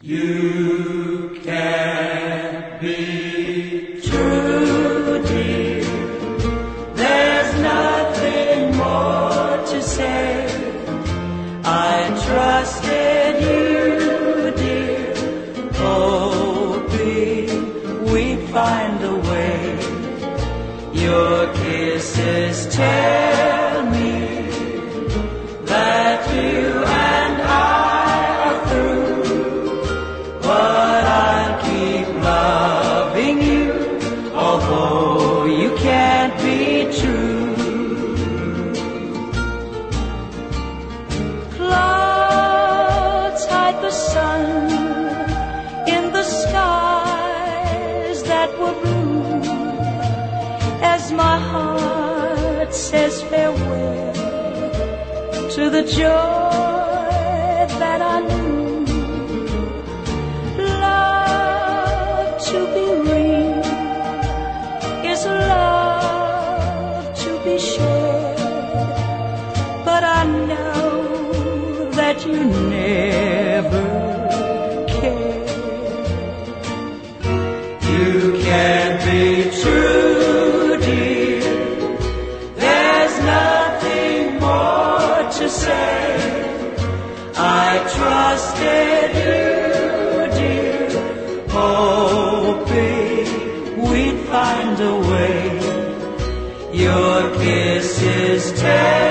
You can't be true, dear. There's nothing more to say. I trusted you, dear, hoping we'd find a way. Your kisses tell me that you and I are through. But I'll keep loving you, although you can't be true. Clouds hide the sun in the skies that were blue, as my heart says farewell to the joy that I knew. To be real is love to be shared, but I know that you never cared. You can't be true, dear. There's nothing more to say. I trusted you, dear, hoping we'd find a way. Your kisses tell